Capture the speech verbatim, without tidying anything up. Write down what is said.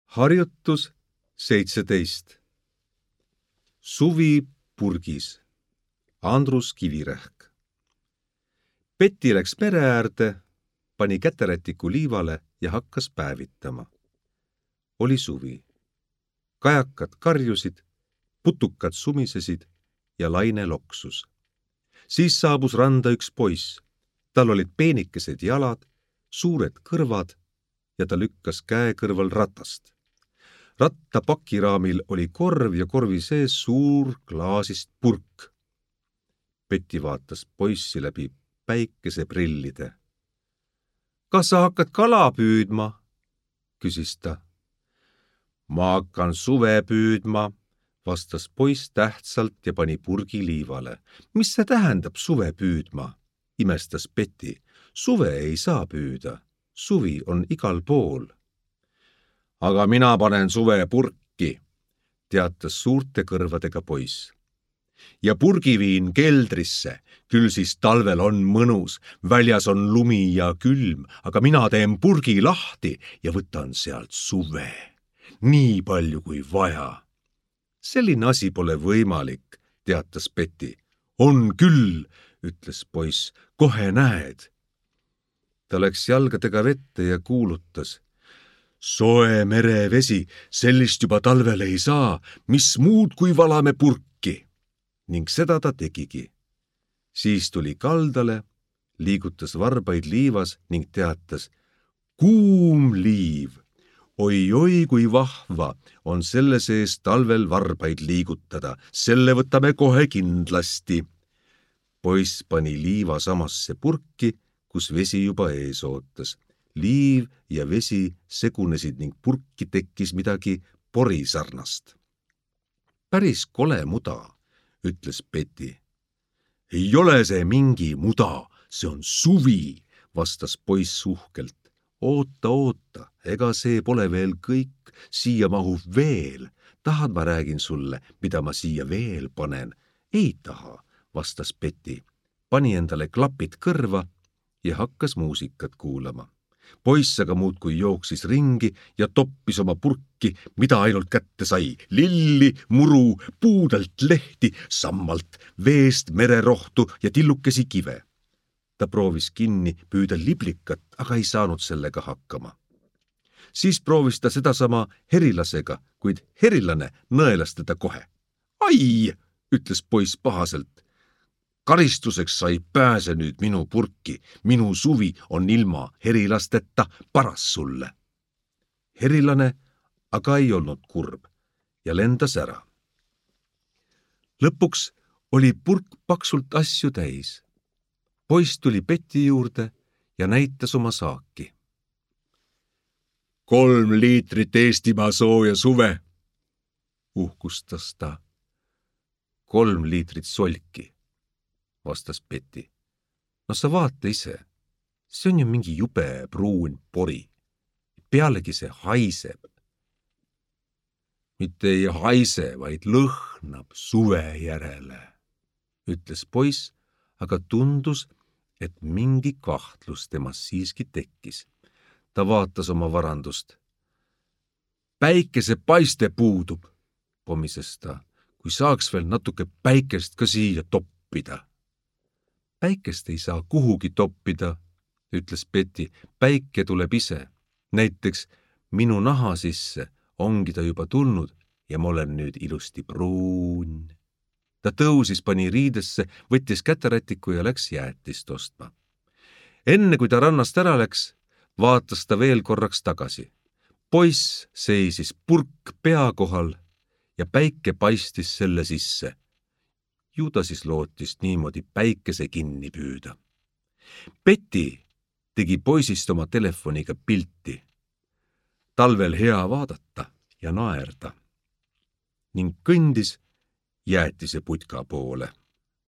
Harjutus seitseteist. Suvi purgis. Andrus Kivirähk. Peti läks mere äärde, pani käterätiku liivale ja hakkas päevitama. Oli suvi. Kajakad karjusid, putukad sumisesid ja laine loksus. Siis saabus randa üks poiss. Tal olid peenikesed jalad, suured kõrvad ja ta lükkas käe kõrval ratast. Ratta pakiraamil oli korv ja korvi sees suur klaasist purk. Peti vaatas poissi läbi päikeseprillide. Kas sa hakkad kala püüdma? Küsis ta. Ma hakkan suve püüdma, vastas poiss tähtsalt ja pani purgi liivale. Mis see tähendab suve püüdma? Imestas Peti. Suve ei saa püüda. Suvi on igal pool. Aga mina panen suve purki, teatas suurte kõrvadega poiss. Ja purgi viin keldrisse, küll siis talvel on mõnus, väljas on lumi ja külm, aga mina teen purgi lahti ja võtan sealt suve. Nii palju kui vaja. Selline asi pole võimalik, teatas Peti. On küll, ütles poiss, kohe näed. Ta läks jalgadega vette ja kuulutas. Soe merevesi, sellist juba talvel ei saa, mis muud kui valame purki. Ning seda ta tegigi. Siis tuli kaldale, liigutas varbaid liivas ning teatas. Kuum liiv, oi-oi kui vahva on selle sees talvel varbaid liigutada, selle võtame kohe kindlasti. Poiss pani liiva samasse purki, kus vesi juba ees ootas. Liiv ja vesi segunesid ning purki tekkis midagi porisarnast. Päris kole muda, ütles Peti. Ei ole see mingi muda, see on suvi, vastas poiss uhkelt. Oota, oota, ega see pole veel kõik, siia mahub veel. Tahad, ma räägin sulle, mida ma siia veel panen? Ei taha, vastas Peti. Pani endale klapid kõrva ja hakkas muusikat kuulama. Poiss aga muudkui jooksis ringi ja toppis oma purki, mida ainult kätte sai. Lilli, muru, puudelt lehti, sammalt, veest mererohtu ja tillukesi kive. Ta proovis kinni püüda liblikat, aga ei saanud sellega hakkama. Siis proovis ta sedasama herilasega, kuid herilane nõelas teda kohe. Ai, ütles poiss pahaselt. Karistuseks sa ei pääse nüüd minu purki. Minu suvi on ilma herilasteta paras sulle. Herilane aga ei olnud kurb ja lendas ära. Lõpuks oli purk paksult asju täis. Poiss tuli Peti juurde ja näitas oma saaki. Kolm liitrit Eestimaa sooja suve, uhkustas ta. Kolm liitrit solki, vastas Peti. No sa vaata ise, see on ju mingi jube pruun pori. Pealegi see haiseb. Mitte ei haise, vaid lõhnab suve järele, ütles poiss, aga tundus, et mingi kahtlus temas siiski tekkis. Ta vaatas oma varandust. Päikese paiste puudub, pomises ta, kui saaks veel natuke päikest ka siia toppida. Päikest ei saa kuhugi toppida, ütles Peti. Päike tuleb ise. Näiteks minu naha sisse ongi ta juba tulnud ja ma olen nüüd ilusti pruun. Ta tõusis, pani riidesse, võttis käterätiku ja läks jäätist ostma. Enne kui ta rannast ära läks, vaatas ta veel korraks tagasi. Poiss seisis purk pea kohal ja päike paistis selle sisse. Ju ta siis lootis niimoodi päikese kinni püüda. Peti tegi poisist oma telefoniga pilti. Talvel hea vaadata ja naerda. Ning kõndis jäätise putka poole.